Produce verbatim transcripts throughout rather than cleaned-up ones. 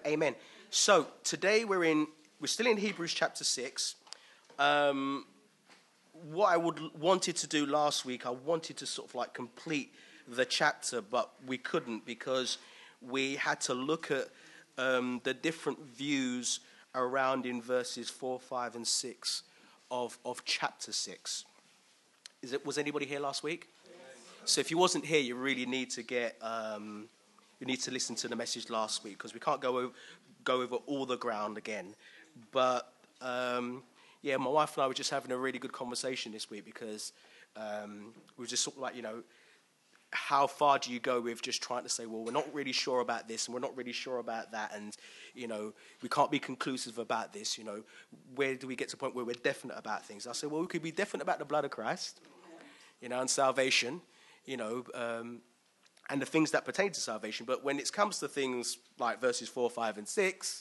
Amen. So today we're in, we're still in Hebrews chapter six. Um, what I would wanted to do last week, I wanted to sort of like complete the chapter, but we couldn't because we had to look at um, the different views around in verses four, five, and six of of chapter six. Is it? Was anybody here last week? Yes. So if you wasn't here, you really need to get. Um, you need to listen to the message last week because we can't go over, go over all the ground again. But um, yeah, my wife and I were just having a really good conversation this week because um, we were just sort of like, you know, how far do you go with just trying to say, well, we're not really sure about this and we're not really sure about that, and you know, we can't be conclusive about this. You know, where do we get to a point where we're definite about things? I said, well, we could be definite about the blood of Christ, you know, and salvation, you know, um, and the things that pertain to salvation. But when it comes to things like verses four, five, and six,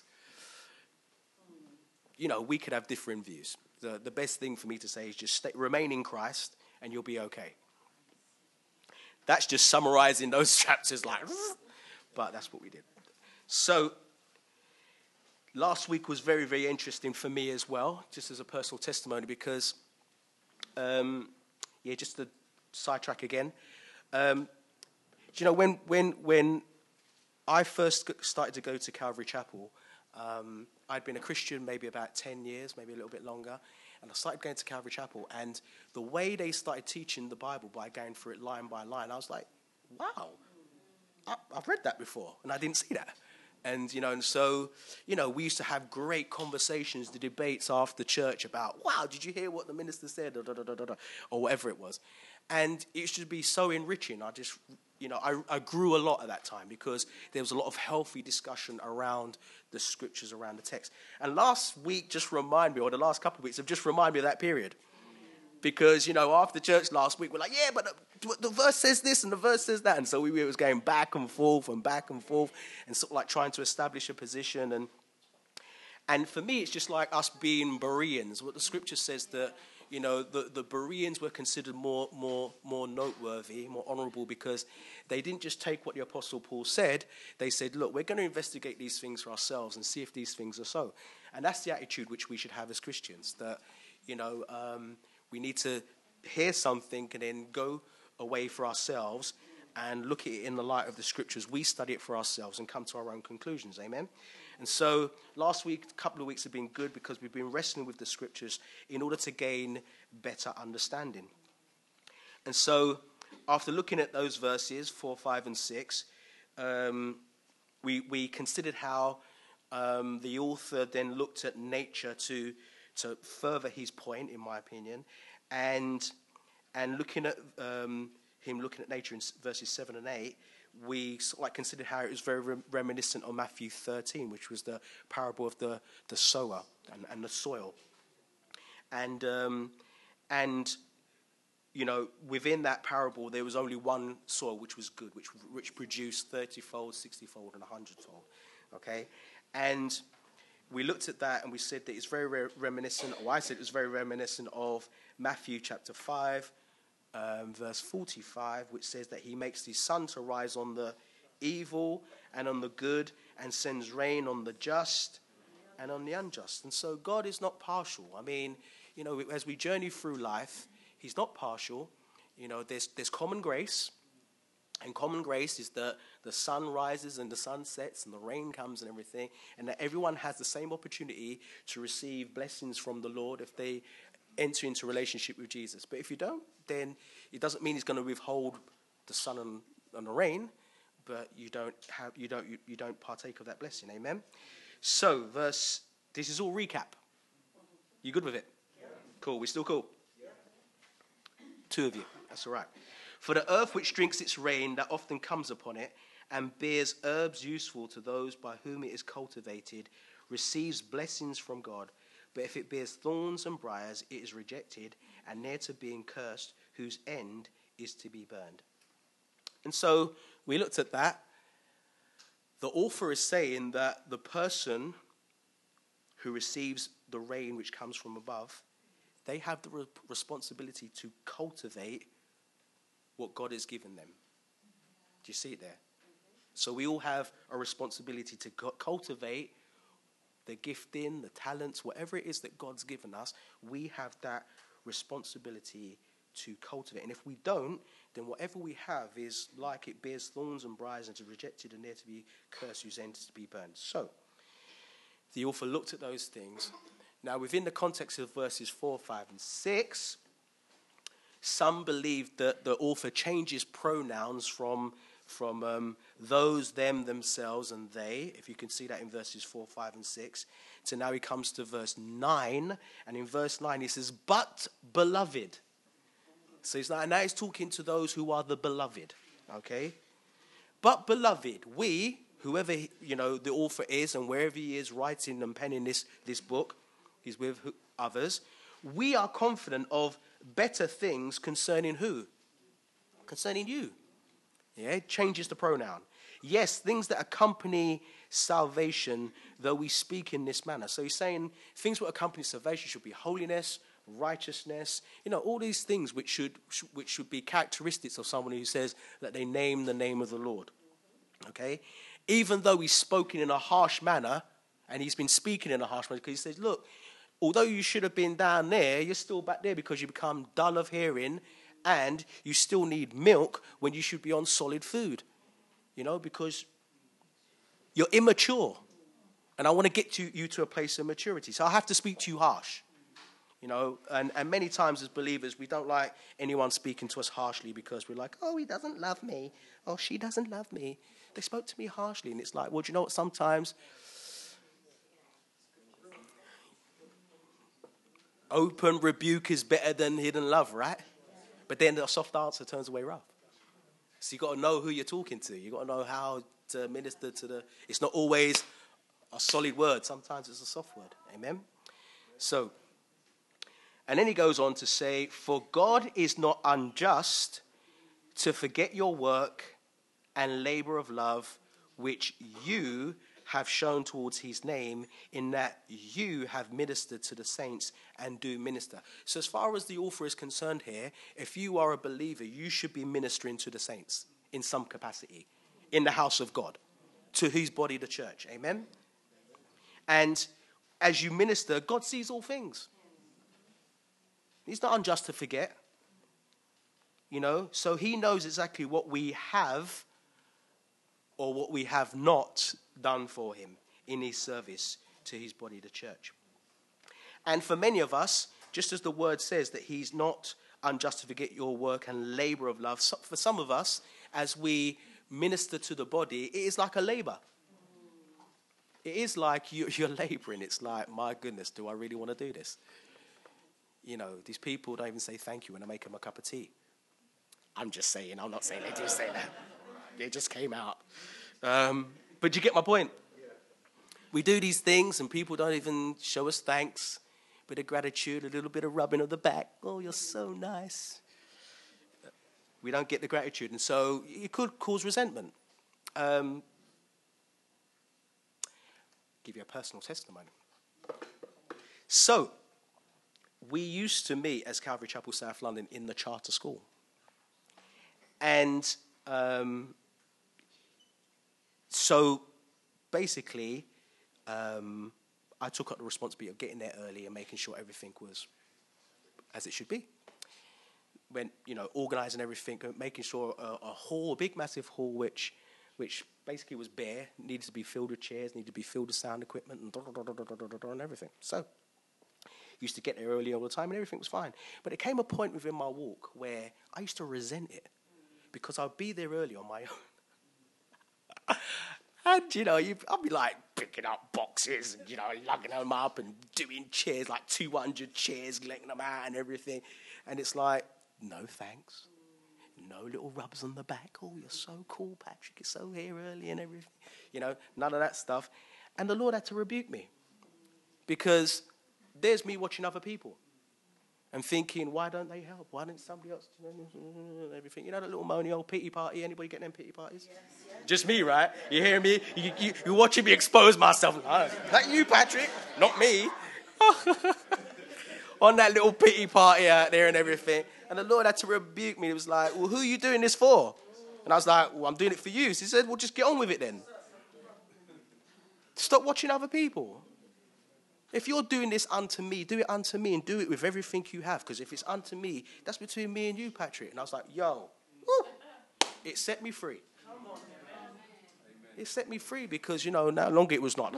you know, we could have different views. The the best thing for me to say is just stay, remain in Christ, and you'll be okay. That's just summarizing those chapters, like, but that's what we did. So last week was very, very interesting for me as well, just as a personal testimony, because, um, yeah, just to sidetrack again. Um, do you know, when when when I first started to go to Calvary Chapel, um, I'd been a Christian maybe about ten years, maybe a little bit longer. And I started going to Calvary Chapel, and the way they started teaching the Bible by going through it line by line, I was like, wow, I, I've read that before, and I didn't see that. And, you know, and so, you know, we used to have great conversations, the debates after church about, wow, did you hear what the minister said, or, da, da, da, da, da, or whatever it was. And it should be so enriching. I just, you know, I, I grew a lot at that time because there was a lot of healthy discussion around the scriptures, around the text. And last week just reminded me, or the last couple of weeks have just reminded me of that period. Because, you know, after church last week, we're like, yeah, but the, the verse says this and the verse says that. And so we, we was going back and forth and back and forth and sort of like trying to establish a position. And and for me, it's just like us being Bereans. What the scripture says that, you know, the, the Bereans were considered more more more noteworthy, more honorable, because they didn't just take what the Apostle Paul said. They said, look, we're going to investigate these things for ourselves and see if these things are so. And that's the attitude which we should have as Christians, that, you know, um, we need to hear something and then go away for ourselves and look at it in the light of the scriptures. We study it for ourselves and come to our own conclusions. Amen. And so last week, a couple of weeks have been good because we've been wrestling with the scriptures in order to gain better understanding. And so after looking at those verses, four, five, and six, um, we, we considered how um, the author then looked at nature to to further his point, in my opinion, and and looking at um, him looking at nature in verses seven and eight, we sort of like considered how it was very re- reminiscent of Matthew thirteen, which was the parable of the, the sower and, and the soil. And um, and you know, within that parable, there was only one soil which was good, which which produced thirty-fold, sixty-fold, and a hundred-fold. Okay, and we looked at that and we said that it's very re- reminiscent, or I said it was very reminiscent of Matthew chapter five, um, verse forty-five, which says that he makes his sun to rise on the evil and on the good and sends rain on the just and on the unjust. And so God is not partial. I mean, you know, as we journey through life, he's not partial. You know, there's there's common grace. And common grace is that the sun rises and the sun sets and the rain comes and everything, and that everyone has the same opportunity to receive blessings from the Lord if they enter into relationship with Jesus. But if you don't, then it doesn't mean he's going to withhold the sun and, and the rain, but you don't have you don't you, you don't partake of that blessing. Amen. So, verse. This is all recap. You good with it? Yeah. Cool. We still cool? Yeah. Two of you. That's all right. For the earth which drinks its rain that often comes upon it, and bears herbs useful to those by whom it is cultivated, receives blessings from God. But if it bears thorns and briars, it is rejected, and near to being cursed, whose end is to be burned. And so we looked at that. The author is saying that the person who receives the rain which comes from above, they have the re- responsibility to cultivate what God has given them. Do you see it there? So we all have a responsibility to cultivate the gifting, the talents, whatever it is that God's given us. We have that responsibility to cultivate. And if we don't, then whatever we have is like it bears thorns and briars and is rejected and there to be cursed, whose end is to be burned. So the author looked at those things. Now, within the context of verses four, five, and six, some believe that the author changes pronouns from, from um, those, them, themselves, and they, if you can see that in verses four, five, and six. So now he comes to verse nine, and in verse nine he says, but beloved. So he's like, now he's talking to those who are the beloved, okay? But beloved, we, whoever, you know, the author is and wherever he is writing and penning this, this book, he's with others, we are confident of better things concerning who? Concerning you. Yeah, it changes the pronoun. Yes, things that accompany salvation, though we speak in this manner. So he's saying things that accompany salvation should be holiness, righteousness, you know, all these things which should which should be characteristics of someone who says that they name the name of the Lord. Okay? Even though he's spoken in a harsh manner, and he's been speaking in a harsh manner, because he says, look, although you should have been down there, you're still back there because you become dull of hearing and you still need milk when you should be on solid food. You know, because you're immature. And I want to get to you to a place of maturity. So I have to speak to you harsh. You know, and, and many times as believers, we don't like anyone speaking to us harshly because we're like, oh, he doesn't love me. Oh, she doesn't love me. They spoke to me harshly. And it's like, well, do you know what? Sometimes open rebuke is better than hidden love, right? But then the soft answer turns away wrath. So you got to know who you're talking to. You got to know how to minister to the... It's not always a solid word. Sometimes it's a soft word. Amen? So... And then he goes on to say, for God is not unjust to forget your work and labor of love, which you have shown towards his name, in that you have ministered to the saints and do minister. So as far as the author is concerned here, if you are a believer, you should be ministering to the saints in some capacity, in the house of God, to his body, the church. Amen? And as you minister, God sees all things. He's not unjust to forget, you know, so he knows exactly what we have or what we have not done for him in his service to his body, the church. And for many of us, just as the word says that he's not unjust to forget your work and labor of love, so for some of us, as we minister to the body, it is like a labor. It is like you, you're laboring. It's like, my goodness, do I really want to do this? You know, these people don't even say thank you when I make them a cup of tea. I'm just saying. I'm not saying they do say that. It just came out. Um, but you get my point. We do these things and people don't even show us thanks. A bit of gratitude, a little bit of rubbing of the back. Oh, you're so nice. We don't get the gratitude. And so it could cause resentment. Um, give you a personal testimony. So... we used to meet as Calvary Chapel South London in the charter school. And um, so basically, um, I took up the responsibility of getting there early and making sure everything was as it should be. When, you know, organising everything, making sure a, a hall, a big massive hall, which which basically was bare, needed to be filled with chairs, needed to be filled with sound equipment and, and everything. So... used to get there early all the time and everything was fine. But it came a point within my walk where I used to resent it because I'd be there early on my own. And, you know, you, I'd be like picking up boxes and, you know, lugging them up and doing chairs, like two hundred chairs, letting them out and everything. And it's like, no thanks. No little rubs on the back. Oh, you're so cool, Patrick. You're so here early and everything. You know, none of that stuff. And the Lord had to rebuke me because... there's me watching other people and thinking, why don't they help? Why don't somebody else do everything? You know that little moany old pity party? Anybody getting them pity parties? Yes, yes. Just me, right? You hear me? You, you, you're watching me expose myself. Oh, that you, Patrick? Not me. On that little pity party out there and everything. And the Lord had to rebuke me. It was like, well, who are you doing this for? And I was like, well, I'm doing it for you. So he said, well, just get on with it then. Stop watching other people. If you're doing this unto me, do it unto me and do it with everything you have. Because if it's unto me, that's between me and you, Patrick. And I was like, yo, woo, it set me free. It set me free because, you know, no longer it was not.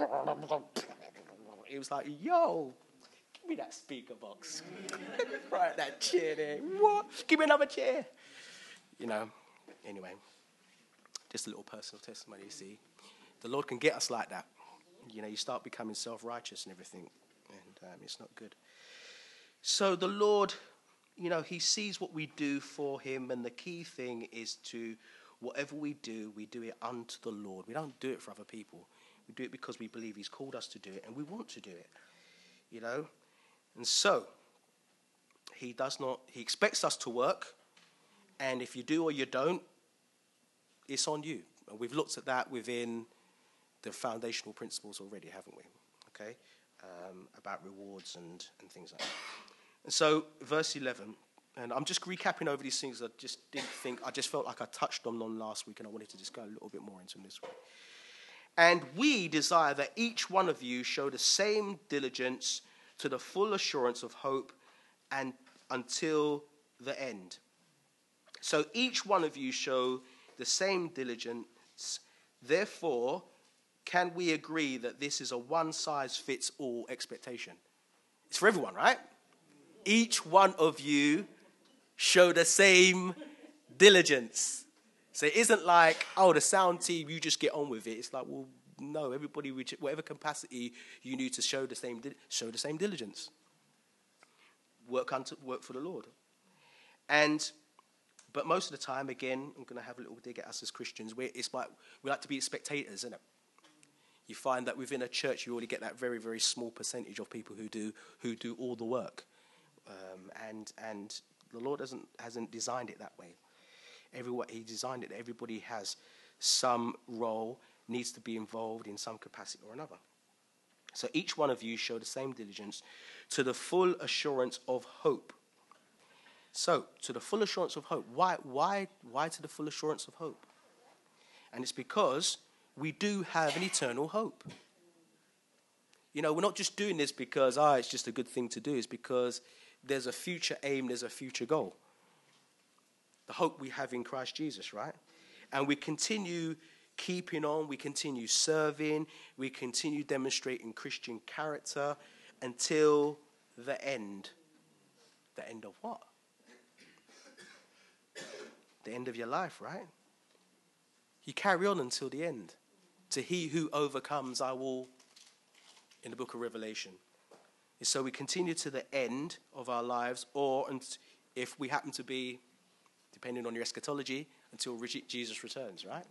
It was like, yo, give me that speaker box. Right, that chair there. What? Give me another chair. You know, anyway, just a little personal testimony, you see. The Lord can get us like that. You know, you start becoming self-righteous and everything, and um, it's not good. So the Lord, you know, he sees what we do for him, and the key thing is to, whatever we do, we do it unto the Lord. We don't do it for other people. We do it because we believe he's called us to do it, and we want to do it, you know. And so, he does not, he expects us to work, and if you do or you don't, it's on you. And we've looked at that within the foundational principles already, haven't we? Okay, um, about rewards and, and things like that. And so, verse eleven, and I'm just recapping over these things I just didn't think, I just felt like I touched on them last week, and I wanted to just go a little bit more into them this week. And we desire that each one of you show the same diligence to the full assurance of hope and until the end. So each one of you show the same diligence. Therefore, can we agree that this is a one-size-fits-all expectation? It's for everyone, right? Each one of you show the same diligence. So it isn't like, oh, the sound team, you just get on with it. It's like, well, no, everybody, whatever capacity you need to show the same, show the same diligence. Work unto, work for the Lord. And, but most of the time, again, I'm going to have a little dig at us as Christians. We're, it's like, we like to be spectators, isn't it? You find that within a church, you already get that very, very small percentage of people who do who do all the work, um, and and the Lord hasn't hasn't designed it that way. Everyone, he designed it that everybody has some role, needs to be involved in some capacity or another. So each one of you show the same diligence to the full assurance of hope. So to the full assurance of hope. Why why why to the full assurance of hope? And it's because we do have an eternal hope. You know, we're not just doing this because, ah, it's just a good thing to do. It's because there's a future aim, there's a future goal. The hope we have in Christ Jesus, right? And we continue keeping on, we continue serving, we continue demonstrating Christian character until the end. The end of what? The end of your life, right? You carry on until the end. To he who overcomes, I will, in the book of Revelation. And so we continue to the end of our lives, or if we happen to be, depending on your eschatology, until Jesus returns, right?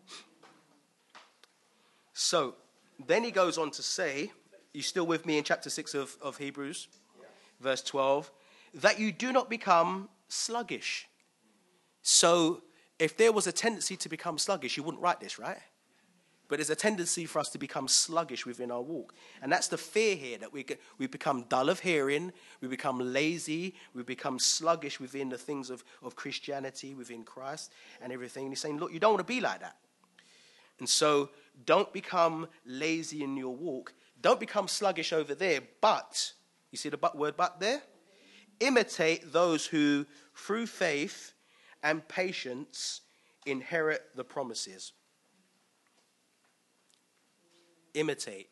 So then he goes on to say, you still with me in chapter six of, of Hebrews, yeah. Verse twelve, that you do not become sluggish. So if there was a tendency to become sluggish, you wouldn't write this, right? But there's a tendency for us to become sluggish within our walk. And that's the fear here, that we get, we become dull of hearing, we become lazy, we become sluggish within the things of, of Christianity, within Christ and everything. And he's saying, look, you don't want to be like that. And so don't become lazy in your walk. Don't become sluggish over there. But, you see the but word but there? Imitate those who, through faith and patience, inherit the promises. Imitate.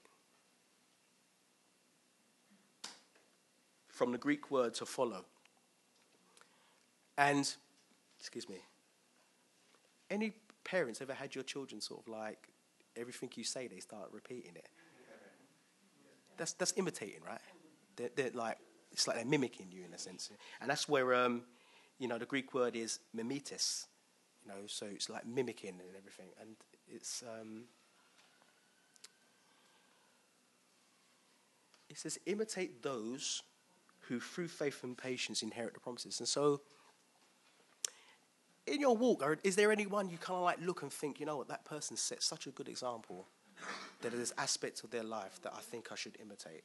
From the Greek word to follow. And, excuse me, any parents ever had your children sort of like, everything you say, they start repeating it? That's that's imitating, right? They're, they're like, it's like they're mimicking you in a sense. And that's where, um, you know, the Greek word is mimetis. You know, so it's like mimicking and everything. And it's... Um, It says, imitate those who through faith and patience inherit the promises. And so, in your walk, is there anyone you kind of like look and think, you know what, that person set such a good example that there's aspects of their life that I think I should imitate?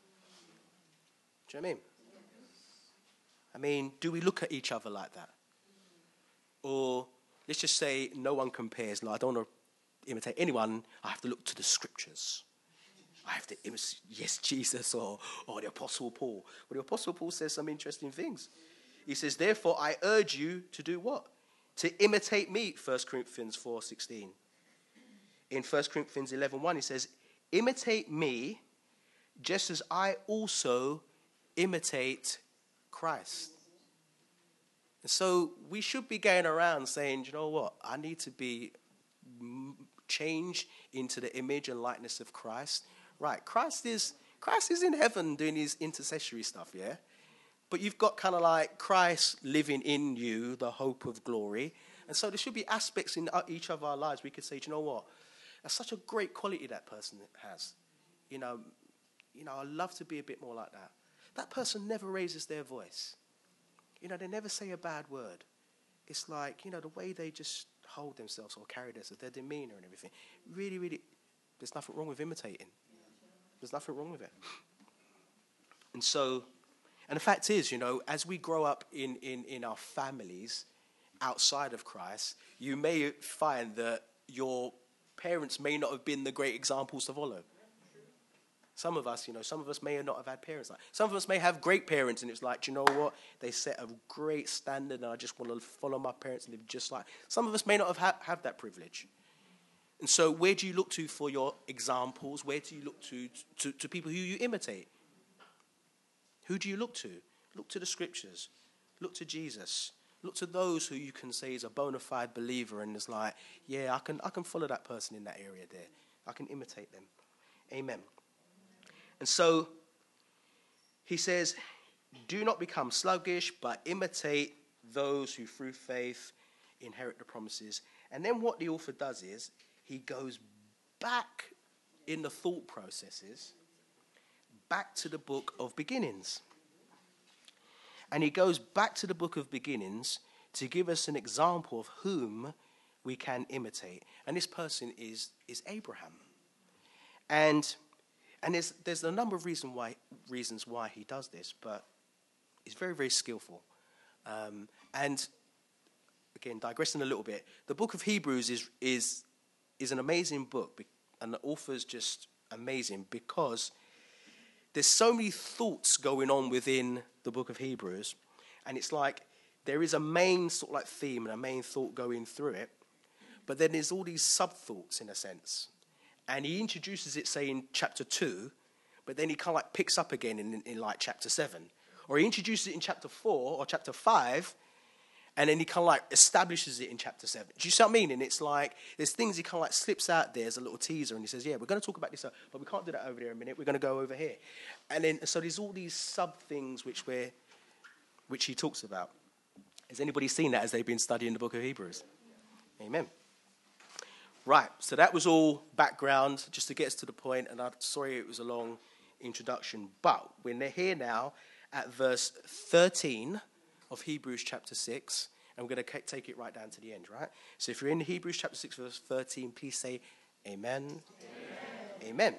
Do you know what I mean? I mean, do we look at each other like that? Or let's just say no one compares. Like, I don't want to imitate anyone. I have to look to the scriptures. I have to imitate, yes, Jesus or, or the Apostle Paul. But the Apostle Paul says some interesting things. He says, therefore, I urge you to do what? To imitate me, First Corinthians four sixteen. In First Corinthians eleven one, he says, imitate me just as I also imitate Christ. And so we should be going around saying, you know what? I need to be changed into the image and likeness of Christ. Right, Christ is Christ is in heaven doing his intercessory stuff, yeah? But you've got kind of like Christ living in you, the hope of glory. And so there should be aspects in each of our lives we could say, do you know what? That's such a great quality that person has. You know, you know, I love to be a bit more like that. That person never raises their voice. You know, they never say a bad word. It's like, you know, the way they just hold themselves or carry themselves, their demeanor and everything. Really, really, there's nothing wrong with imitating. There's nothing wrong with it. And so, and the fact is, you know, as we grow up in, in, in our families outside of Christ, you may find that your parents may not have been the great examples to follow. Some of us, you know, some of us may not have had parents like. Some of us may have great parents, and it's like, do you know what? They set a great standard, and I just want to follow my parents and live just like. Some of us may not have ha- have that privilege. And so, where do you look to for your examples? Where do you look to, to to people who you imitate? Who do you look to? Look to the scriptures. Look to Jesus. Look to those who you can say is a bona fide believer, and it's like, yeah, I can I can follow that person in that area there. I can imitate them. Amen. And so he says, do not become sluggish, but imitate those who through faith inherit the promises. And then what the author does is he goes back in the thought processes, back to the book of beginnings. And he goes back to the book of beginnings to give us an example of whom we can imitate. And this person is, is Abraham. And And there's there's a number of reason why, reasons why he does this, but he's very, very skillful. Um, and again, digressing a little bit, the book of Hebrews is is is an amazing book, and the author's just amazing because there's so many thoughts going on within the book of Hebrews, and it's like there is a main sort of like theme and a main thought going through it, but then there's all these sub-thoughts in a sense. And he introduces it, say, in chapter two, but then he kind of like picks up again in, in, in like chapter seven. Or he introduces it in chapter four or chapter five, and then he kind of like establishes it in chapter seven. Do you see what I mean? And it's like, there's things he kind of like slips out there as a little teaser, and he says, yeah, we're going to talk about this, but we can't do that over there in a minute. We're going to go over here. And then, so there's all these sub-things which we're, which he talks about. Has anybody seen that as they've been studying the book of Hebrews? Amen. Right, so that was all background, just to get us to the point, and I'm sorry it was a long introduction, but we're here now at verse thirteen of Hebrews chapter six, and we're going to take it right down to the end, right? So if you're in Hebrews chapter six, verse thirteen, please say amen. Amen. Amen.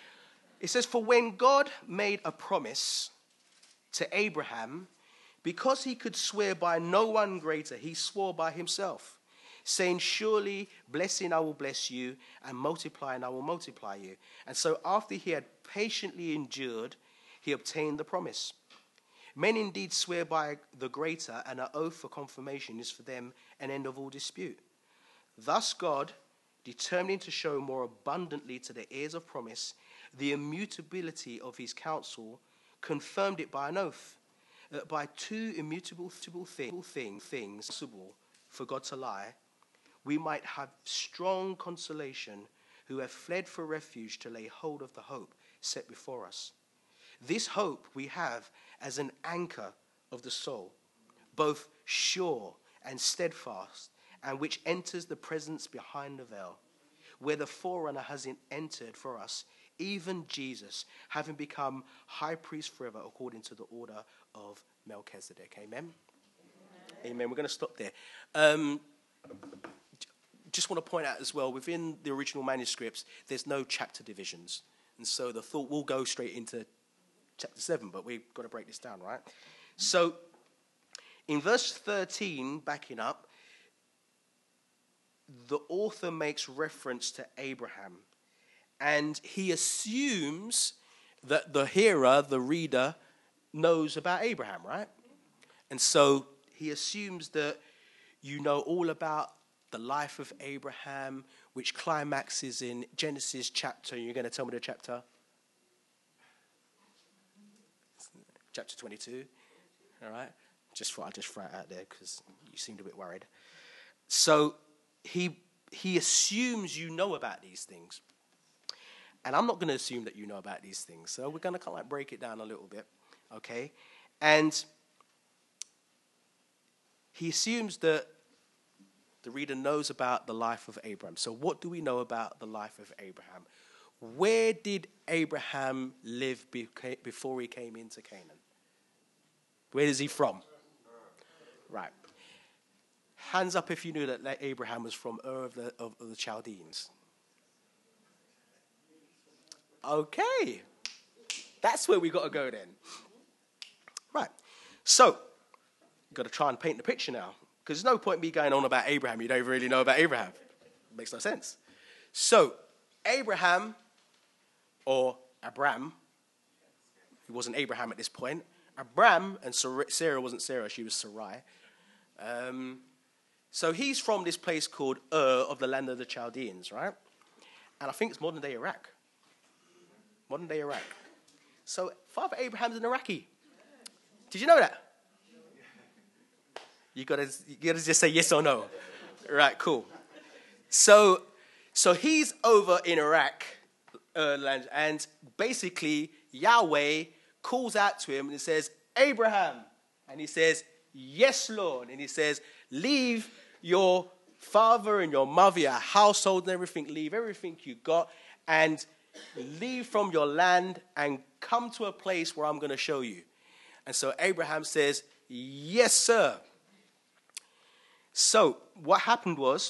It says, for when God made a promise to Abraham, because he could swear by no one greater, he swore by himself, saying, surely blessing I will bless you, and multiplying I will multiply you. And so after he had patiently endured, he obtained the promise. Men indeed swear by the greater, and an oath for confirmation is for them an end of all dispute. Thus God, determining to show more abundantly to the heirs of promise the immutability of his counsel, confirmed it by an oath, that by two immutable thing, thing, things possible for God to lie, we might have strong consolation who have fled for refuge to lay hold of the hope set before us. This hope we have as an anchor of the soul, both sure and steadfast, and which enters the presence behind the veil, where the forerunner has entered for us, even Jesus, having become high priest forever according to the order of Melchizedek. Amen? Amen. Amen. We're going to stop there. Um, just want to point out as well, within the original manuscripts, there's no chapter divisions. And so the thought will go straight into chapter seven, but we've got to break this down, right? So in verse thirteen, backing up, the author makes reference to Abraham. And he assumes that the hearer, the reader, knows about Abraham, right? And so he assumes that you know all about the life of Abraham, which climaxes in Genesis chapter. You're going to tell me the chapter? Chapter twenty-two. All right? Just thought I'd just throw it out there because you seemed a bit worried. So he he assumes you know about these things. And I'm not going to assume that you know about these things. So we're going to kind of like break it down a little bit. Okay? And he assumes that the reader knows about the life of Abraham. So what do we know about the life of Abraham? Where did Abraham live before he came into Canaan? Where is he from? Right. Hands up if you knew that Abraham was from Ur of the, of, of the Chaldeans. Okay. That's where we got to go then. Right. So, got to try and paint the picture now. Because there's no point in me going on about Abraham. You don't really know about Abraham. It makes no sense. So, Abraham, or Abram, he wasn't Abraham at this point. Abram, and Sarah wasn't Sarah, she was Sarai. Um, so he's from this place called Ur of the land of the Chaldeans, right? And I think it's modern day Iraq. Modern day Iraq. So Father Abraham's an Iraqi. Did you know that? You gotta, you gotta just say yes or no. Right, cool. So, so he's over in Iraq, uh, land, and basically Yahweh calls out to him and he says, Abraham. And he says, yes, Lord. And he says, leave your father and your mother, your household and everything. Leave everything you got and leave from your land and come to a place where I'm going to show you. And so Abraham says, yes, sir. So what happened was,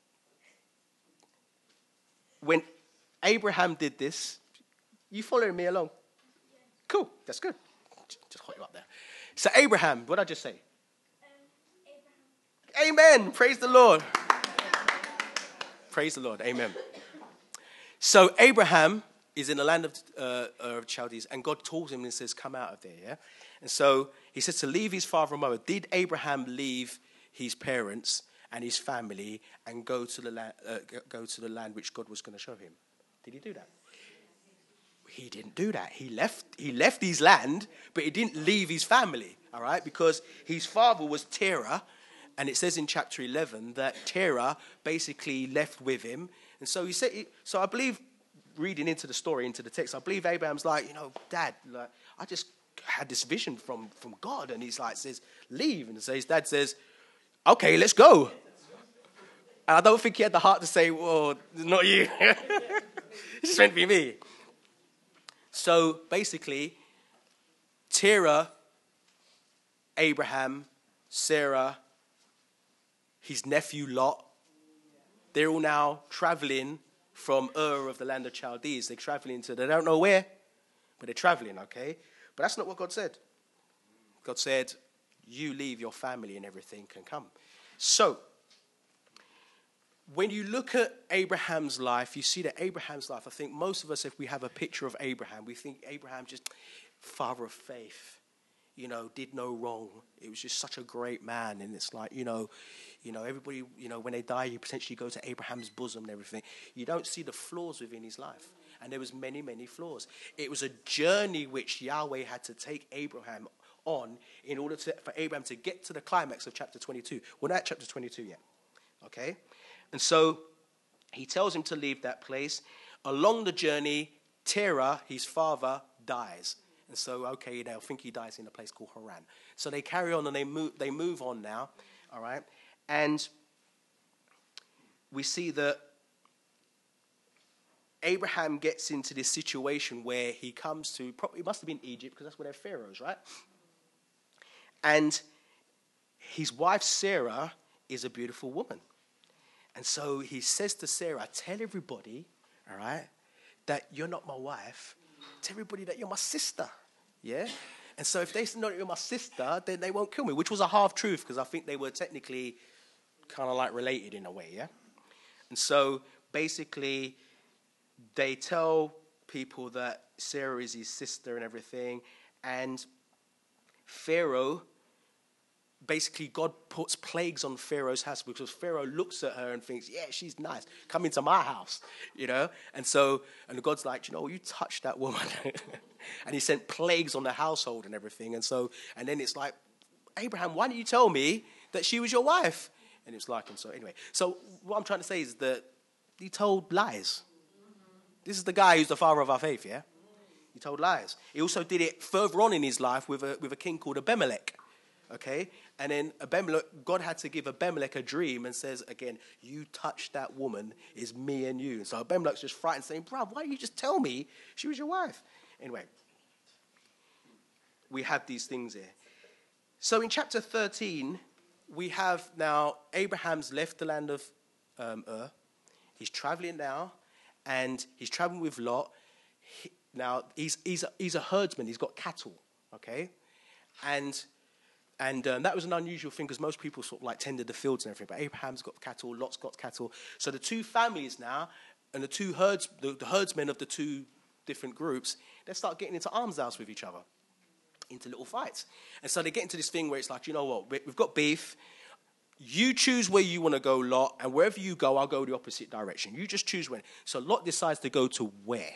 when Abraham did this, you following me along? Cool, that's good. Just hold you up there. So Abraham, what did I just say? Um, Amen. Praise the Lord. Praise the Lord. Amen. So Abraham is in the land of, uh, of Chaldees, and God calls him and says, come out of there, yeah? And so he says to leave his father and mother. Did Abraham leave his parents and his family and go to the land, uh, go to the land which God was going to show him? Did he do that? He didn't do that. He left, he left his land, but he didn't leave his family, all right? Because his father was Terah, and it says in chapter eleven that Terah basically left with him. And so he said, so I believe, reading into the story, into the text, I believe Abraham's like, you know, Dad, like, I just had this vision from, from God. And he's like, says, leave. And so his dad says, okay, let's go. And I don't think he had the heart to say, well, not you. It's just meant to be me. So basically, Terah, Abraham, Sarah, his nephew Lot, they're all now traveling from Ur of the land of Chaldees. They're traveling to, they don't know where, but they're traveling, okay? But that's not what God said. God said, you leave your family and everything can come. So, when you look at Abraham's life, you see that Abraham's life, I think most of us, if we have a picture of Abraham, we think Abraham just father of faith, you know, did no wrong. It was just such a great man. And it's like, you know, you know, everybody, you know, when they die, you potentially go to Abraham's bosom and everything. You don't see the flaws within his life. And there was many, many flaws. It was a journey which Yahweh had to take Abraham on in order to, for Abraham to get to the climax of chapter twenty-two. We're not at chapter twenty-two yet, okay? And so he tells him to leave that place. Along the journey, Terah, his father, dies. And so, okay, they'll think he dies in a place called Haran. So they carry on and they move, they move on now, all right? And we see that Abraham gets into this situation where he comes to, probably it must have been Egypt, because that's where they're pharaohs, right? And his wife, Sarah, is a beautiful woman. And so he says to Sarah, tell everybody, all right, that you're not my wife. Tell everybody that you're my sister, yeah? And so if they know that you're my sister, then they won't kill me, which was a half-truth because I think they were technically kind of like related in a way, yeah? And so basically they tell people that Sarah is his sister and everything. And Pharaoh, basically God puts plagues on Pharaoh's house because Pharaoh looks at her and thinks, yeah, she's nice. Come into my house, you know. And so, and God's like, you know, you touched that woman. And he sent plagues on the household and everything. And so, and then it's like, Abraham, why didn't you tell me that she was your wife? And it's like, and so anyway. So what I'm trying to say is that he told lies. This is the guy who's the father of our faith, yeah? He told lies. He also did it further on in his life with a, with a king called Abimelech, okay? And then Abimelech, God had to give Abimelech a dream and says, again, you touch that woman, is me and you. And so Abimelech's just frightened, saying, bruv, why didn't you just tell me she was your wife? Anyway, we have these things here. So in chapter thirteen, we have now Abraham's left the land of um, Ur. He's traveling now, and he's traveling with Lot. He, now, he's, he's, a, he's a herdsman. He's got cattle, okay? And and um, that was an unusual thing because most people sort of like tended the fields and everything. But Abraham's got cattle, Lot's got cattle. So the two families now, and the two herds, the, the herdsmen of the two different groups, they start getting into arms house with each other, into little fights. And so they get into this thing where it's like, you know what, we've got beef. You choose where you want to go, Lot, and wherever you go, I'll go the opposite direction. You just choose when. So Lot decides to go to where?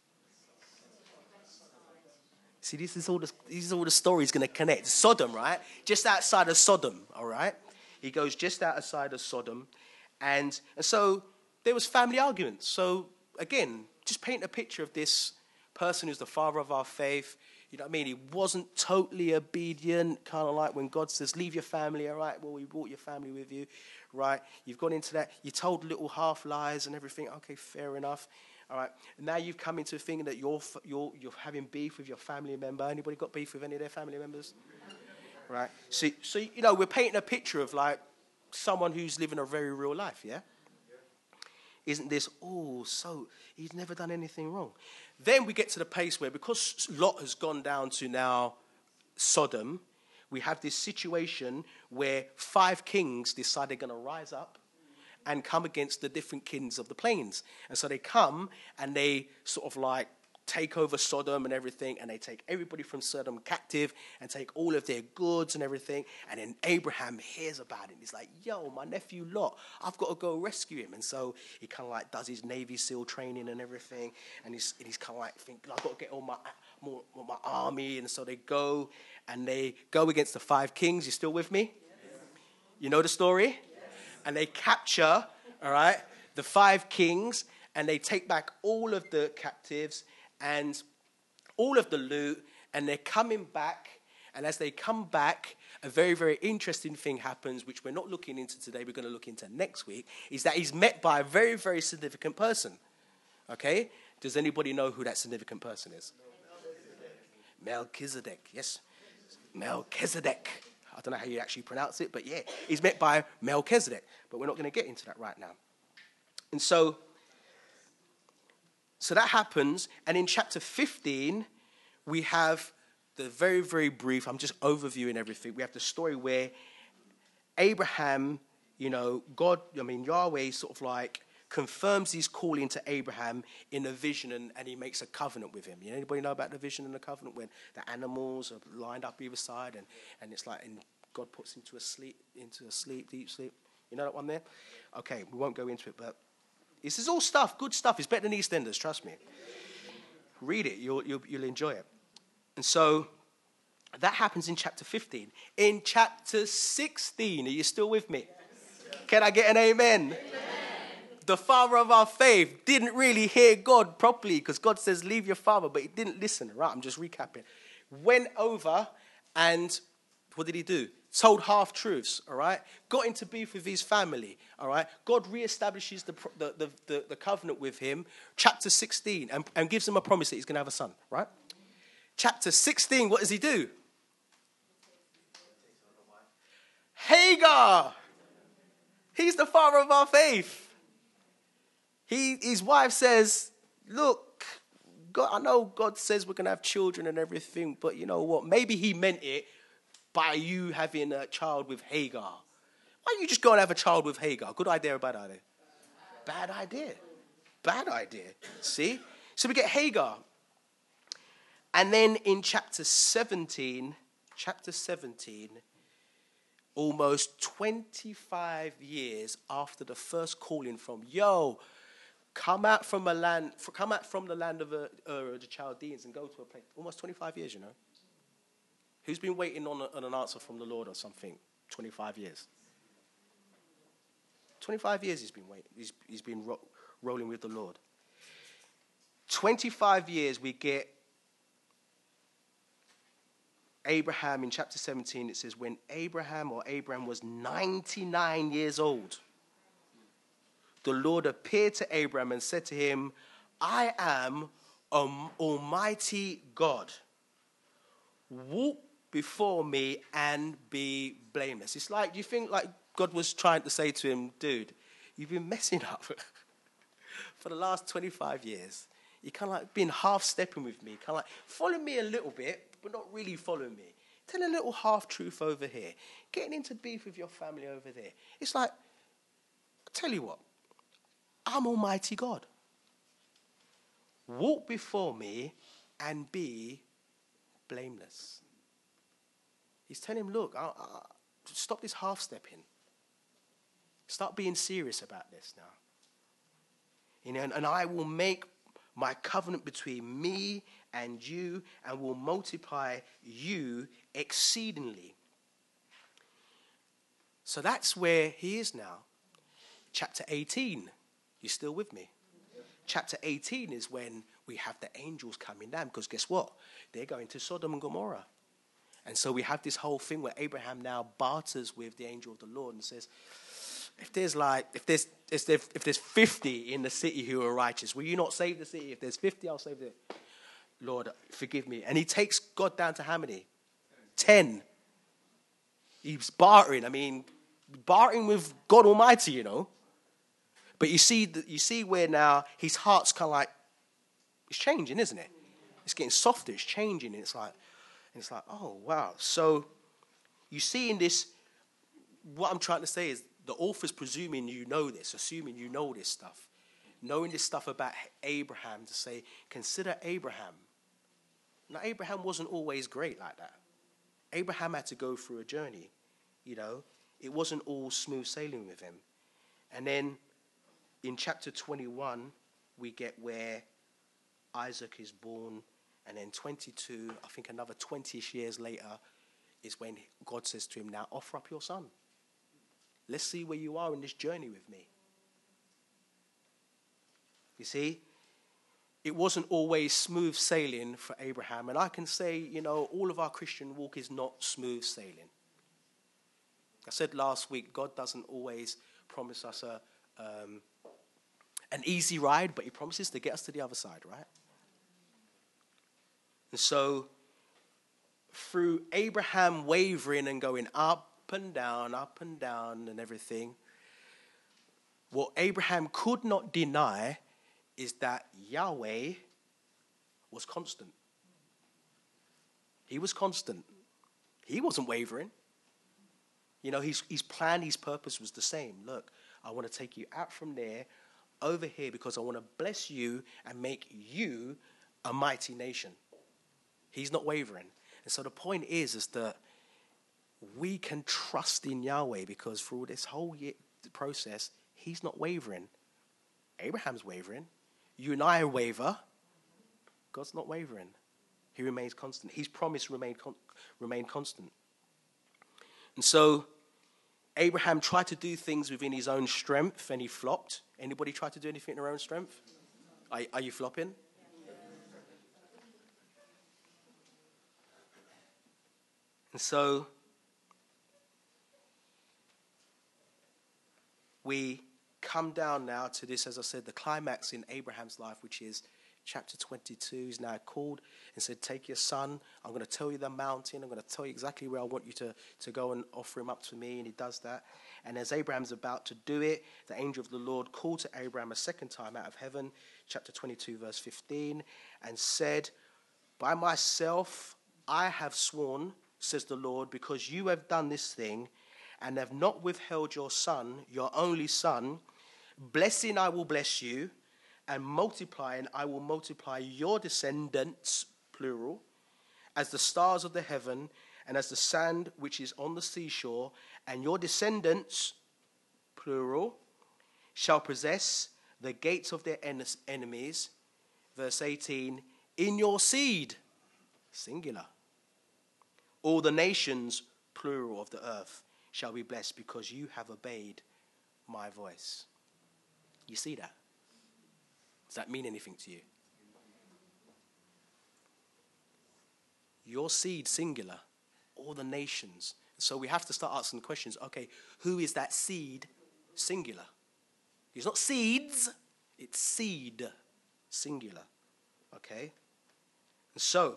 See, this is all the, this is all the stories going to connect. Sodom, right? Just outside of Sodom, all right? He goes just outside of Sodom. And, and so there was family arguments. So, again, just paint a picture of this person who's the father of our faith. You know what I mean? He wasn't totally obedient, kind of like when God says, leave your family, all right? Well, we brought your family with you, right? You've gone into that. You told little half lies and everything. Okay, fair enough. All right. And now you've come into thinking that you're, you're, you're having beef with your family member. Anybody got beef with any of their family members? Right. So, so, you know, we're painting a picture of like someone who's living a very real life, yeah? Isn't this, oh, so he's never done anything wrong. Then we get to the place where because Lot has gone down to now Sodom, we have this situation where five kings decide they're going to rise up and come against the different kings of the plains. And so they come and they sort of like take over Sodom and everything, and they take everybody from Sodom captive and take all of their goods and everything. And then Abraham hears about it. He's like, yo, my nephew Lot, I've got to go rescue him. And so he kind of like does his Navy SEAL training and everything. And he's, and he's kind of like thinking, I've got to get all my, more, more my army. And so they go and they go against the five kings. You still with me? Yes. You know the story? Yes. And they capture, all right, the five kings, and they take back all of the captives and all of the loot, and they're coming back. And as they come back, a very, very interesting thing happens, which we're not looking into today, we're going to look into next week, is that he's met by a very, very significant person. Okay? Does anybody know who that significant person is? Melchizedek. Yes. Melchizedek. I don't know how you actually pronounce it, but yeah, he's met by Melchizedek. But we're not going to get into that right now. And so, so that happens. And in chapter fifteen, we have the very, very brief, I'm just overviewing everything. We have the story where Abraham, you know, God, I mean, Yahweh sort of like confirms his calling to Abraham in a vision, and, and he makes a covenant with him. You know, anybody know about the vision and the covenant when the animals are lined up either side, and, and it's like, and God puts him to a sleep, into a sleep, deep sleep. You know that one there? Okay, we won't go into it, but this is all stuff, good stuff. It's better than EastEnders, trust me. Read it, you'll, you'll, you'll enjoy it. And so that happens in chapter fifteen. In chapter sixteen, are you still with me? Yes. Can I get an amen? Amen. The father of our faith didn't really hear God properly because God says, leave your father, but he didn't listen. Right, I'm just recapping. Went over and what did he do? Told half-truths, all right? Got into beef with his family, all right? God reestablishes the, the, the, the, the covenant with him, chapter sixteen, and, and gives him a promise that he's going to have a son, right? Chapter sixteen, what does he do? Hagar. He's the father of our faith. He, his wife says, look, God, I know God says we're going to have children and everything, but you know what? Maybe he meant it by you having a child with Hagar. Why don't you just go and have a child with Hagar? Good idea or bad idea? Bad idea. Bad idea. See? So we get Hagar. And then in chapter seventeen, chapter seventeen, almost twenty-five years after the first calling from, yo, come out from a land, come out from the land of uh, uh, the Chaldeans and go to a place. Almost twenty-five years, you know. Who's been waiting on, a, on an answer from the Lord or something? twenty-five years. twenty-five years he's been waiting. He's, he's been ro- rolling with the Lord. twenty-five years we get Abraham in chapter seventeen. It says, when Abraham or Abraham was ninety-nine years old, the Lord appeared to Abraham and said to him, I am um, Almighty God. Walk before me and be blameless. It's like, you think like God was trying to say to him, dude, you've been messing up for the last twenty-five years. You kind of like been half-stepping with me, kind of like follow me a little bit, but not really following me. Tell a little half-truth over here. Getting into beef with your family over there. It's like, I tell you what, I'm Almighty God. Walk before me and be blameless. He's telling him, look, I, I, stop this half-stepping. Start being serious about this now. You know, and, and I will make my covenant between me and you and will multiply you exceedingly. So that's where he is now. Chapter eighteen. You still with me? Chapter eighteen is when we have the angels coming down, because guess what? They're going to Sodom and Gomorrah. And so we have this whole thing where Abraham now barters with the angel of the Lord and says, if there's like, if there's if there's, if there's fifty in the city who are righteous, will you not save the city? If there's fifty, I'll save it. Lord, forgive me. And he takes God down to how many? Ten. He's bartering. I mean, bartering with God Almighty, you know. But you see, you see where now his heart's kind of like, it's changing, isn't it? It's getting softer. It's changing. And it's like, and it's like, oh, wow. So you see in this, what I'm trying to say is the author's presuming you know this, assuming you know this stuff, knowing this stuff about Abraham to say, consider Abraham. Now, Abraham wasn't always great like that. Abraham had to go through a journey, you know. It wasn't all smooth sailing with him. And then in chapter twenty-one, we get where Isaac is born. And then twenty-two, I think another twenty-ish years later, is when God says to him, now offer up your son. Let's see where you are in this journey with me. You see, it wasn't always smooth sailing for Abraham. And I can say, you know, all of our Christian walk is not smooth sailing. I said last week, God doesn't always promise us a um, an easy ride, but he promises to get us to the other side, right? And so, through Abraham wavering and going up and down, up and down and everything, what Abraham could not deny is that Yahweh was constant. He was constant. He wasn't wavering. You know, his, his plan, his purpose was the same. Look, I want to take you out from there, over here, because I want to bless you and make you a mighty nation. He's not wavering. And so the point is, is that we can trust in Yahweh because through this whole year, process, he's not wavering. Abraham's wavering. You and I waver. God's not wavering. He remains constant. His promise remained con- remained constant. And so Abraham tried to do things within his own strength and he flopped. Anybody try to do anything in their own strength? Are, are you flopping? And so we come down now to this, as I said, the climax in Abraham's life, which is chapter twenty-two. He's now called and said, take your son. I'm going to tell you the mountain. I'm going to tell you exactly where I want you to, to go and offer him up to me. And he does that. And as Abraham's about to do it, the angel of the Lord called to Abraham a second time out of heaven, chapter twenty-two, verse fifteen, and said, by myself I have sworn, says the Lord, because you have done this thing and have not withheld your son, your only son, Blessing I will bless you, and multiplying I will multiply your descendants, plural, as the stars of the heaven and as the sand which is on the seashore, and your descendants, plural, shall possess the gates of their en- enemies. Verse eighteen, in your seed, singular, all the nations, plural, of the earth shall be blessed because you have obeyed my voice. You see that? Does that mean anything to you? Your seed, singular, all the nations. So we have to start asking questions. Okay, who is that seed, singular? It's not seeds, it's seed, singular. Okay? And so,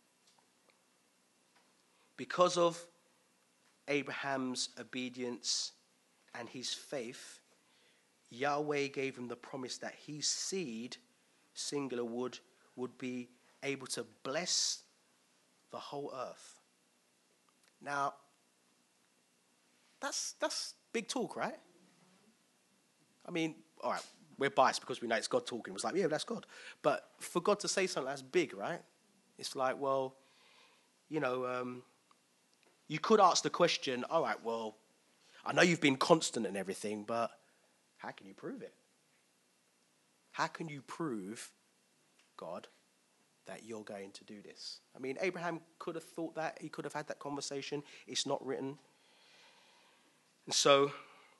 because of Abraham's obedience and his faith, Yahweh gave him the promise that his seed, singular, would, would be able to bless the whole earth. Now, that's that's big talk, right? I mean, all right, we're biased because we know it's God talking. It's like, yeah, that's God. But for God to say something that's big, right? It's like, well, you know, um, you could ask the question, all right, well, I know you've been constant and everything, but how can you prove it? How can you prove, God, that you're going to do this? I mean, Abraham could have thought that. He could have had that conversation. It's not written. And so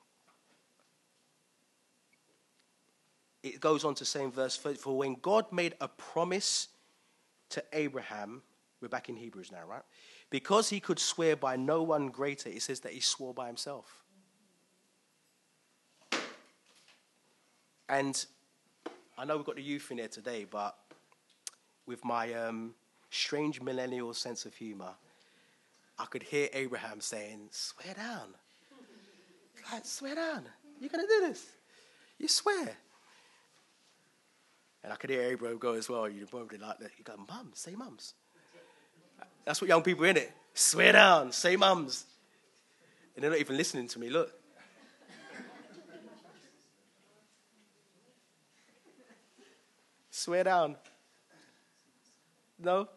it goes on to say in verse thirty, for when God made a promise to Abraham, we're back in Hebrews now, right? Because he could swear by no one greater, it says that he swore by himself. And I know we've got the youth in here today, but with my um, strange millennial sense of humor, I could hear Abraham saying, swear down. Like, swear down. You're going to do this. You swear. And I could hear Abraham go as well. You're probably like that. You go, mums, say mums. That's what young people in it. Swear down, say mums. And they're not even listening to me. Look. Swear down. No?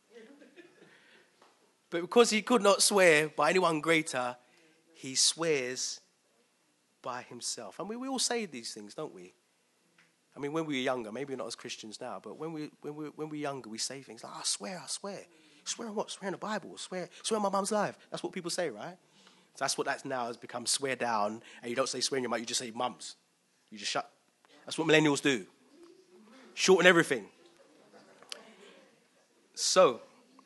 But because he could not swear by anyone greater, he swears by himself. I mean, we all say these things, don't we? I mean, when we were younger, maybe not as Christians now, but when we when we when we were younger, we say things like, "I swear, I swear, swear on what? Swear on the Bible, swear, swear on my mum's life." That's what people say, right? So that's what that's now has become. Swear down, and you don't say swear in your mouth, you just say mums. You just shut. That's what millennials do. Shorten everything. So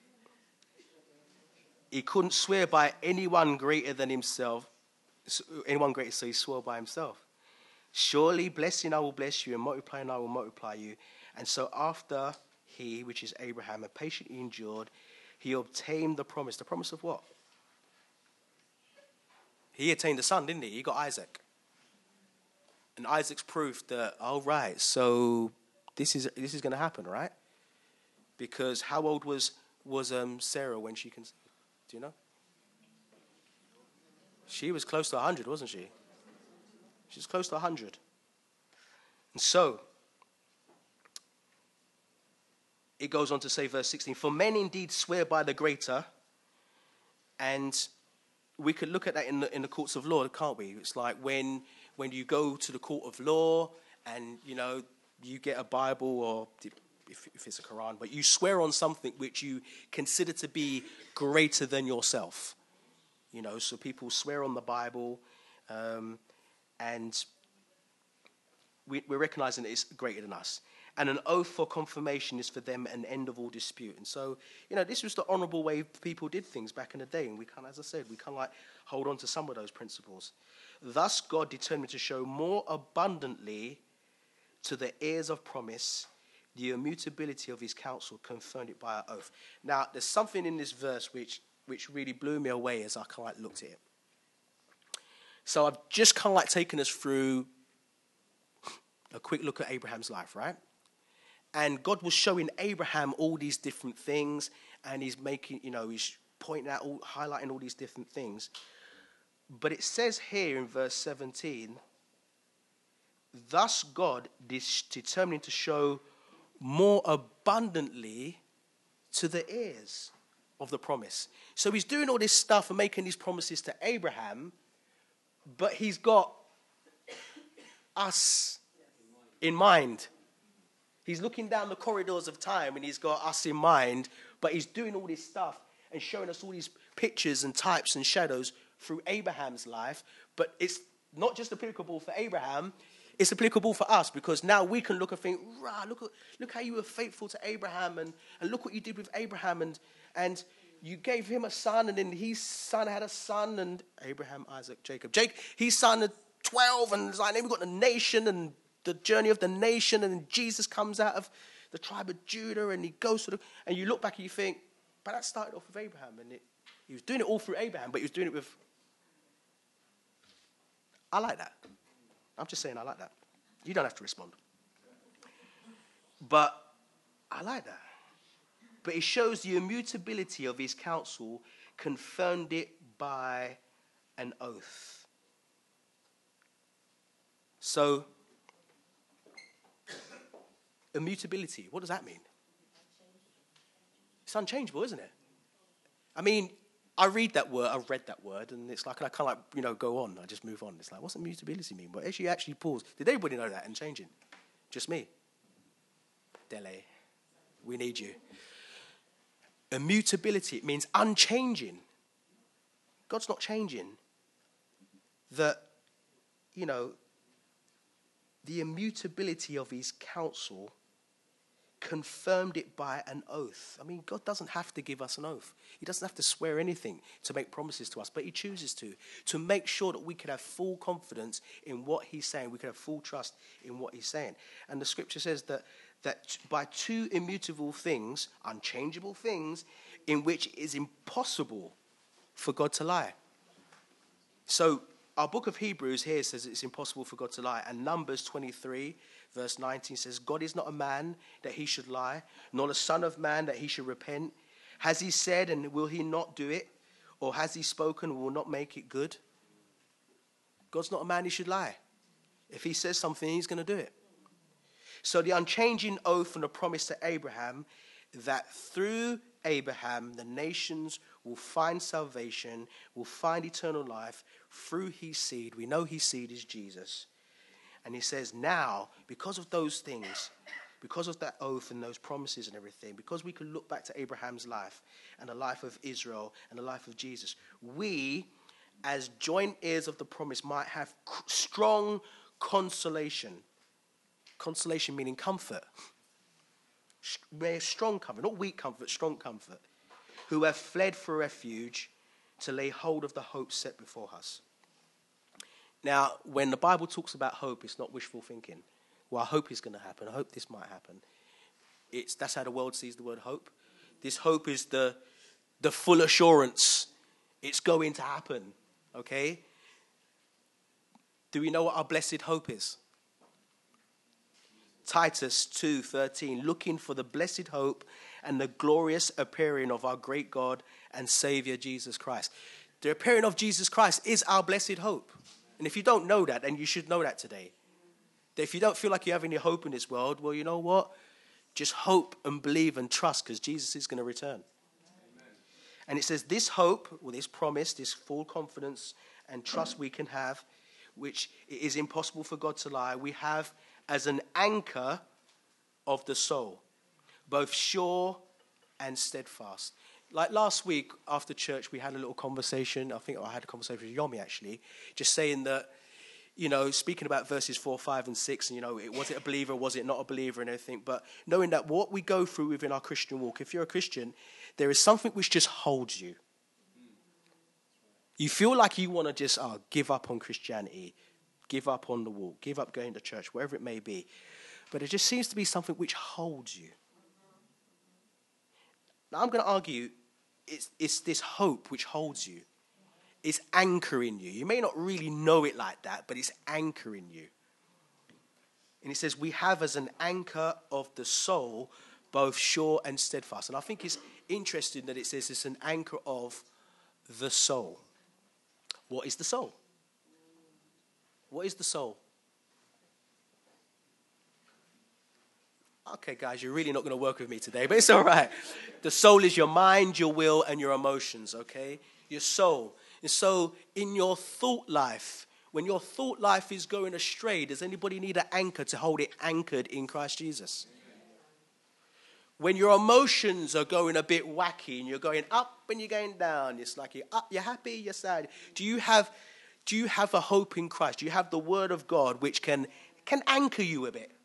he couldn't swear by anyone greater than himself. Anyone greater, so he swore by himself. Surely blessing I will bless you, and multiplying I will multiply you. And so after he, which is Abraham, had patiently endured, he obtained the promise. The promise of what? He attained the son, didn't he? He got Isaac. And Isaac's proof that, oh, right, so this is this is going to happen, right? Because how old was, was um, Sarah when she conceived? Do you know? She was close to one hundred, wasn't she? She's close to one hundred. And so, it goes on to say, verse sixteen, for men indeed swear by the greater, and we could look at that in the, in the courts of law, can't we? It's like when when you go to the court of law and, you know, you get a Bible or if, if it's a Quran, but you swear on something which you consider to be greater than yourself. You know, so people swear on the Bible, um, and we, we're recognizing that it's greater than us. And an oath for confirmation is for them an end of all dispute. And so, you know, this was the honourable way people did things back in the day. And we kind of, as I said, we kind of like hold on to some of those principles. Thus, God determined to show more abundantly to the heirs of promise the immutability of his counsel, confirmed it by our oath. Now, there's something in this verse which, which really blew me away as I kind of like looked at it. So I've just kind of like taken us through a quick look at Abraham's life, right? And God was showing Abraham all these different things, and he's making, you know, he's pointing out, all, highlighting all these different things. But it says here in verse seventeen, thus God is determining to show more abundantly to the heirs of the promise. So he's doing all this stuff and making these promises to Abraham, but he's got us in mind. He's looking down the corridors of time and he's got us in mind, but he's doing all this stuff and showing us all these pictures and types and shadows through Abraham's life. But it's not just applicable for Abraham, it's applicable for us, because now we can look and think, rah, look, at, look how you were faithful to Abraham, and, and look what you did with Abraham, and, and you gave him a son, and then his son had a son, and Abraham, Isaac, Jacob. Jake, his son had twelve, and it's like, then we've got the nation and the journey of the nation, and Jesus comes out of the tribe of Judah, and he goes to the, and you look back and you think, but that started off with Abraham, and it, he was doing it all through Abraham, but he was doing it with, I like that. I'm just saying I like that. You don't have to respond. But I like that. But it shows the immutability of his counsel, confirmed it by an oath. So, immutability, what does that mean? It's unchangeable, isn't it? I mean, I read that word, I've read that word, and it's like, I kind of like, you know, go on. I just move on. It's like, what's immutability mean? But actually, actually pause. Did everybody know that and changing? Just me? Dele, we need you. Immutability, it means unchanging. God's not changing. That, you know, the immutability of his counsel confirmed it by an oath. I mean, God doesn't have to give us an oath. He doesn't have to swear anything to make promises to us, but he chooses to, to make sure that we can have full confidence in what he's saying. We can have full trust in what he's saying. And the scripture says that, that by two immutable things, unchangeable things, in which it is impossible for God to lie. So our book of Hebrews here says it's impossible for God to lie. And Numbers twenty-three, verse nineteen says, God is not a man that he should lie, nor a son of man that he should repent. Has he said, and will he not do it? Or has he spoken, and will not make it good? God's not a man he should lie. If he says something, he's going to do it. So the unchanging oath and the promise to Abraham, that through Abraham, the nations will find salvation, will find eternal life through his seed. We know his seed is Jesus. And he says now, because of those things, because of that oath and those promises and everything, because we can look back to Abraham's life and the life of Israel and the life of Jesus, we, as joint heirs of the promise, might have strong consolation. Consolation meaning comfort. Strong comfort, not weak comfort, strong comfort. Who have fled for refuge to lay hold of the hope set before us. Now, when the Bible talks about hope, it's not wishful thinking. Well, I hope it's going to happen. I hope this might happen. It's, that's how the world sees the word hope. This hope is the, the full assurance. It's going to happen. Okay? Do we know what our blessed hope is? Titus two thirteen, looking for the blessed hope and the glorious appearing of our great God and Savior Jesus Christ. The appearing of Jesus Christ is our blessed hope. And if you don't know that, then you should know that today. That if you don't feel like you have any hope in this world, well, you know what? Just hope and believe and trust, because Jesus is going to return. Amen. And it says this hope, or this promise, this full confidence and trust we can have, which it is impossible for God to lie, we have as an anchor of the soul, both sure and steadfast. Like last week after church, we had a little conversation. I think I had a conversation with Yomi, actually, just saying that, you know, speaking about verses four, five, and six, and, you know, it, was it a believer, was it not a believer, and everything, but knowing that what we go through within our Christian walk, if you're a Christian, there is something which just holds you. You feel like you want to just oh, give up on Christianity, give up on the walk, give up going to church, wherever it may be. But it just seems to be something which holds you. Now, I'm going to argue it's, it's this hope which holds you. It's anchoring you. You may not really know it like that, but it's anchoring you. And it says, we have as an anchor of the soul, both sure and steadfast. And I think it's interesting that it says it's an anchor of the soul. What is the soul? What is the soul? Okay, guys, you're really not going to work with me today, but it's all right. The soul is your mind, your will, and your emotions, okay? Your soul. And so in your thought life, when your thought life is going astray, does anybody need an anchor to hold it anchored in Christ Jesus? When your emotions are going a bit wacky and you're going up and you're going down, it's like you're up, you're happy, you're sad. Do you have, do you have a hope in Christ? Do you have the Word of God which can, can anchor you a bit?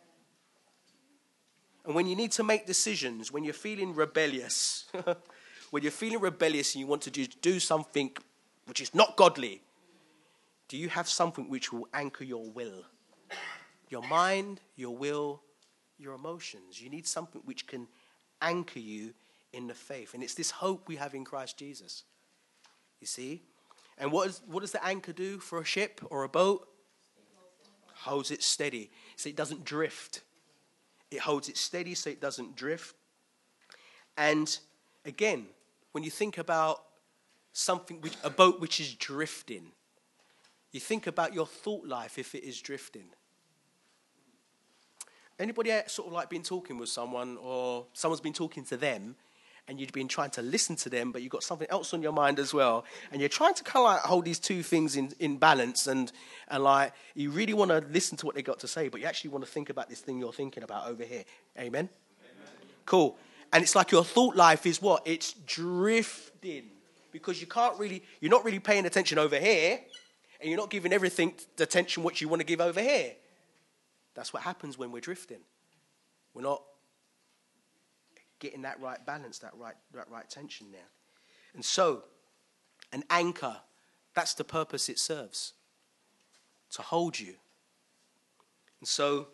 And when you need to make decisions, when you're feeling rebellious, when you're feeling rebellious and you want to do, do something which is not godly, do you have something which will anchor your will? Your mind, your will, your emotions. You need something which can anchor you in the faith. And it's this hope we have in Christ Jesus. You see? And what, is, what does the anchor do for a ship or a boat? Holds it steady so it doesn't drift. It holds it steady so it doesn't drift. And again, when you think about something, which, a boat which is drifting, you think about your thought life if it is drifting. Anybody sort of like been talking with someone or someone's been talking to them and you've been trying to listen to them, but you've got something else on your mind as well, and you're trying to kind of like hold these two things in, in balance, and, and like you really want to listen to what they got to say, but you actually want to think about this thing you're thinking about over here. Amen? Amen. Cool. And it's like your thought life is what? It's drifting because you can't really, you're not really paying attention over here, and you're not giving everything the attention what you want to give over here. That's what happens when we're drifting. We're not getting that right balance, that right, that right tension there. And so, an anchor, that's the purpose it serves, to hold you. And so,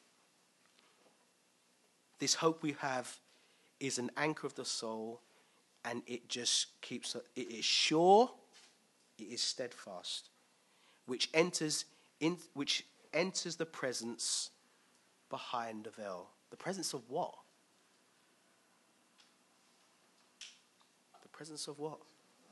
this hope we have is an anchor of the soul, and it just keeps, it is sure, it is steadfast, which enters in, which enters the presence behind the veil. The presence of what? The presence of what?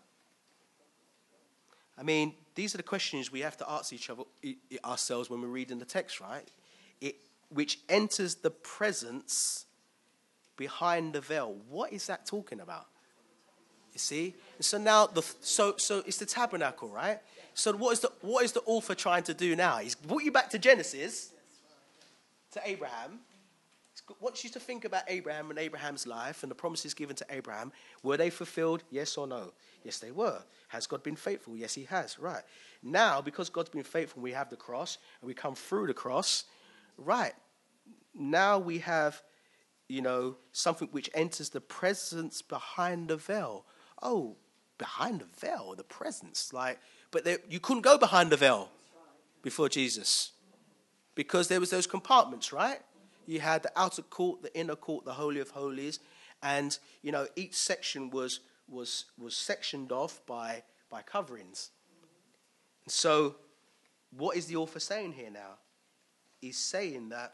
I mean, these are the questions we have to ask each other, ourselves when we're reading the text, right? It, which enters the presence behind the veil. What is that talking about? You see? So now, the so so it's the tabernacle, right? So what is the what is the author trying to do now? He's brought you back to Genesis, to Abraham. He wants you to think about Abraham and Abraham's life and the promises given to Abraham. Were they fulfilled? Yes or no? Yes, they were. Has God been faithful? Yes, he has. Right. Now, because God's been faithful, we have the cross and we come through the cross. Right. Now we have, you know, something which enters the presence behind the veil. Oh, behind the veil, the presence. Like, but there, you couldn't go behind the veil before Jesus because there was those compartments, right? You had the outer court, the inner court, the Holy of Holies, and you know each section was was was sectioned off by by coverings. And so, what is the author saying here now? He's saying that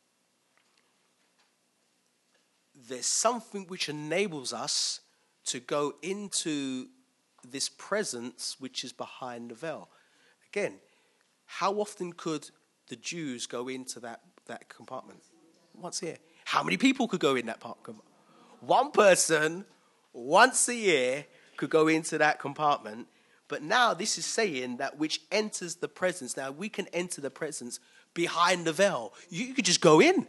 there's something which enables us to go into this presence which is behind the veil. Again, how often could the Jews go into that, that compartment? Once a year. How many people could go in that compartment? One person, once a year, could go into that compartment. But now this is saying that which enters the presence. Now we can enter the presence behind the veil. You, you could just go in.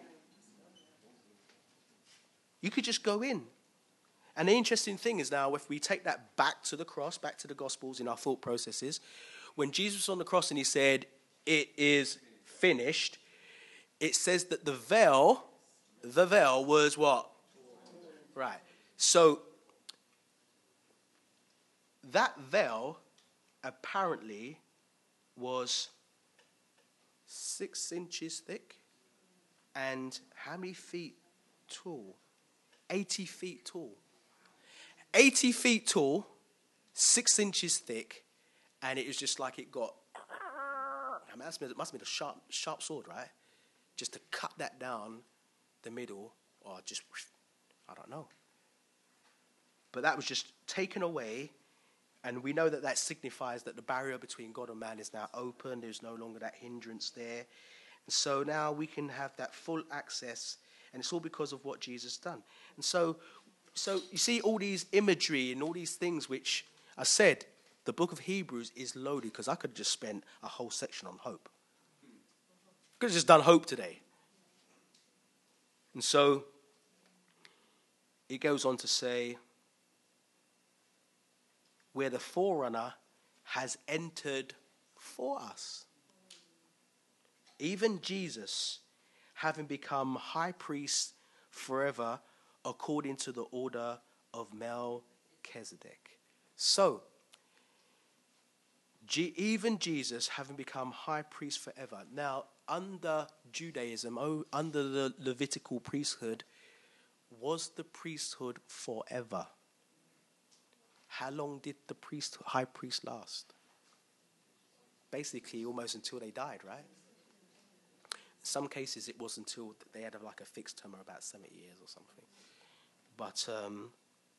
You could just go in. And the interesting thing is now, if we take that back to the cross, back to the Gospels in our thought processes, when Jesus was on the cross and he said, "It is finished," it says that the veil, the veil was what? Right. So, that veil apparently was six inches thick and how many feet tall? eighty feet tall. eighty feet tall, six inches thick, and it was just like it got, I mean, it must have been a sharp, sharp sword, right? Just to cut that down the middle, or just, I don't know. But that was just taken away, and we know that that signifies that the barrier between God and man is now open. There's no longer that hindrance there. And so now we can have that full access. And it's all because of what Jesus done. And so, so you see all these imagery and all these things which I said, the book of Hebrews is loaded, because I could just spend a whole section on hope. Could have just done hope today. And so it goes on to say, where the forerunner has entered for us. Even Jesus, having become high priest forever, according to the order of Melchizedek. So, G- even Jesus, having become high priest forever. Now, under Judaism, oh, under the Levitical priesthood, was the priesthood forever? How long did the priest, high priest last? Basically, almost until they died, right? In some cases, it was until they had like a fixed term of about seventy years or something. But, um,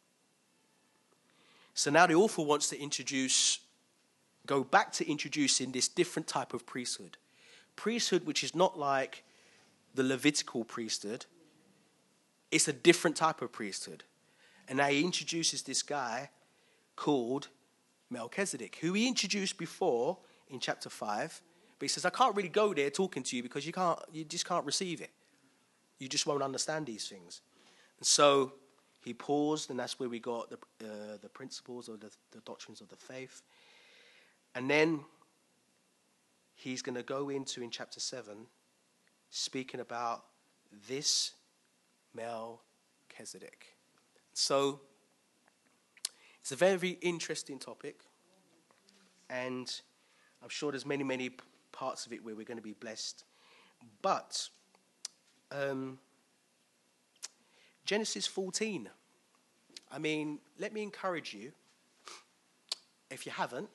so now the author wants to introduce, go back to introducing this different type of priesthood. Priesthood which is not like the Levitical priesthood. It's a different type of priesthood. And now he introduces this guy called Melchizedek, who he introduced before in chapter five. But he says, I can't really go there talking to you because you can't, you just can't receive it. You just won't understand these things. And so he paused, and that's where we got the uh, the principles or the, the doctrines of the faith. And then he's going to go into, in chapter seven, speaking about this Melchizedek. So it's a very interesting topic, and I'm sure there's many, many parts of it where we're going to be blessed. But um, Genesis fourteen, I mean, let me encourage you, if you haven't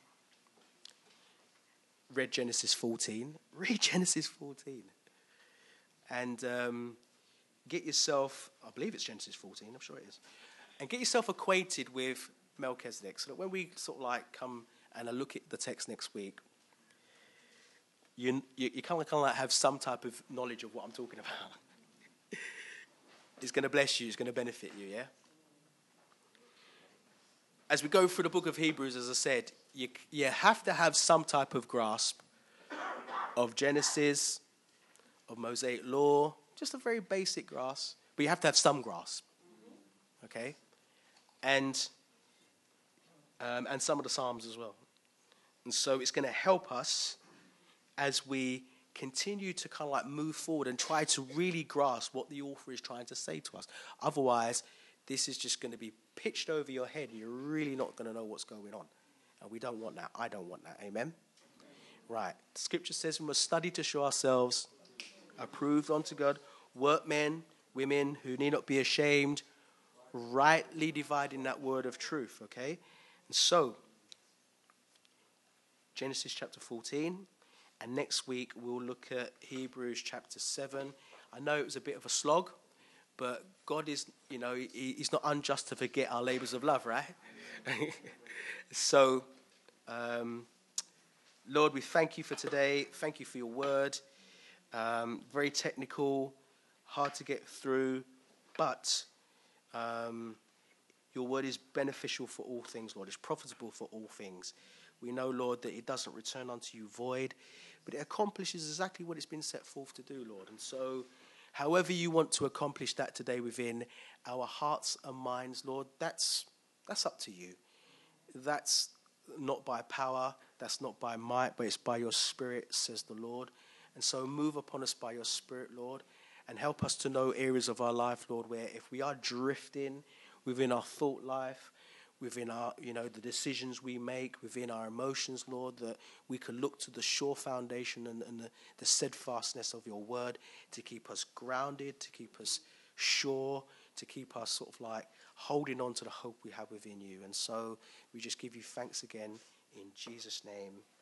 read Genesis fourteen, read Genesis fourteen. And um, get yourself, I believe it's Genesis fourteen, I'm sure it is, and get yourself acquainted with Melchizedek, so that when we sort of like come and look at the text next week, you you, you kind of kind of like have some type of knowledge of what I'm talking about. It's going to bless you, it's going to benefit you, yeah? As we go through the book of Hebrews, as I said, you you have to have some type of grasp of Genesis, of Mosaic law, just a very basic grasp, but you have to have some grasp, okay? And um, and some of the Psalms as well. And so it's going to help us as we continue to kind of like move forward and try to really grasp what the author is trying to say to us. Otherwise, this is just going to be pitched over your head, and you're really not going to know what's going on. And we don't want that. I don't want that. Amen? Right. Scripture says we must study to show ourselves approved unto God, workmen, women who need not be ashamed, rightly dividing that word of truth, okay? And so, Genesis chapter fourteen, and next week we'll look at Hebrews chapter seven. I know it was a bit of a slog, but God is, you know, he, he's not unjust to forget our labors of love, right? So, um, Lord, we thank you for today. Thank you for your word. Um, very technical, hard to get through, but um, your word is beneficial for all things, Lord. It's profitable for all things. We know, Lord, that it doesn't return unto you void, but it accomplishes exactly what it's been set forth to do, Lord. And so, however you want to accomplish that today within our hearts and minds, Lord, that's that's up to you. That's not by power, that's not by might, but it's by your Spirit, says the Lord. And so move upon us by your Spirit, Lord, and help us to know areas of our life, Lord, where if we are drifting within our thought life, within our, you know, the decisions we make, within our emotions, Lord, that we can look to the sure foundation and, and the, the steadfastness of your word to keep us grounded, to keep us sure, to keep us sort of like holding on to the hope we have within you. And so we just give you thanks again in Jesus' name.